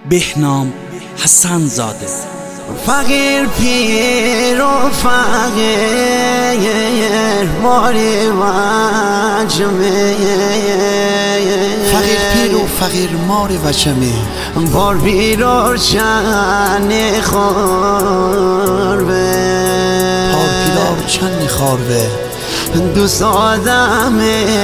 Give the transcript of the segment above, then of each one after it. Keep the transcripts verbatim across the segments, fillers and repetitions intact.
بهنام حسن زاده. فقیر پیر و فقیر ماری وجمه، فقیر پیر و فقیر مار وجمه، بار بیرار چند خوربه، بار بیرار چند خوربه، دوست آدم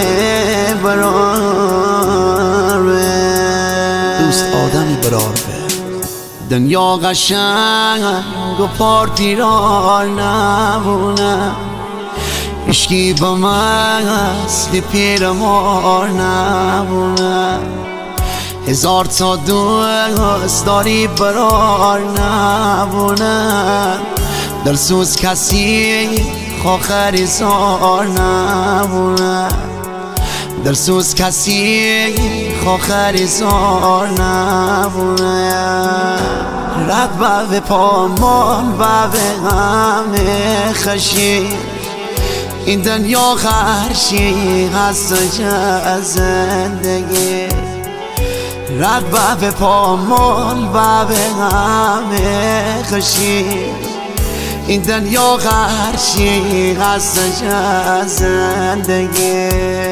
برار به، دوست آدمی برار به. دنیا قشنگ و پارتی را نبونه، اشکی با من اصلی پیر مار نبونه، هزار تا دوست داری برار نبونه، دلسوز کسی خواخری زار نبونه، دلسوز کسی خواخری زار نبونه، رد به پامان و به همه خشی، این دنیا خرشی هست جا زندگی، رد به پامان و به همه خشی، این دنیا خرشی هست جا زندگی.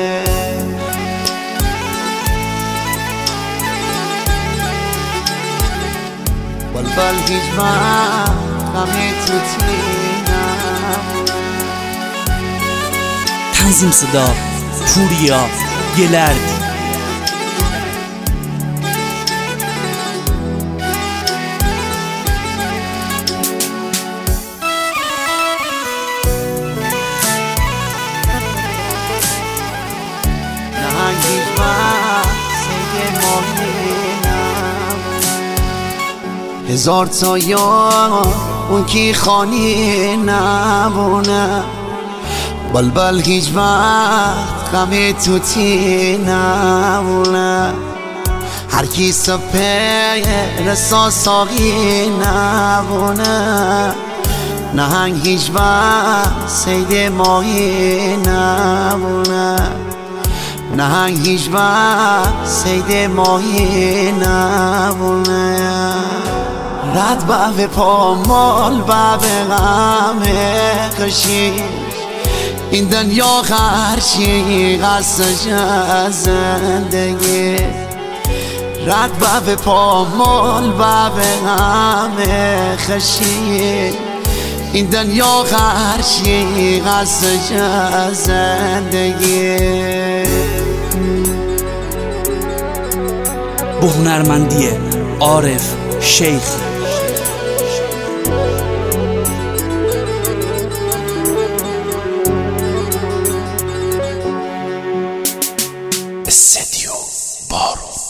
بلبل هیچ وقت غمی تو تینم. تنظیم صدا پوریا گلردی. هزار تا یار اون کی خانی نبونه، بلبل هیچ وقت غمی تو تی نبونه، هر کی سپر ساساقی نبونه، نهنگ هیچ وقت سید ماهی نبونه، نهنگ هیچ وقت سید ماهی نبونه، رد به پامال و به غمه خشی، این دنیا خرشی قصد جا زندگی، رد به پامال و به غمه خشی، این دنیا خرشی قصد جا زندگی. با هنرمندی عارف شیخ. استدیو بارو.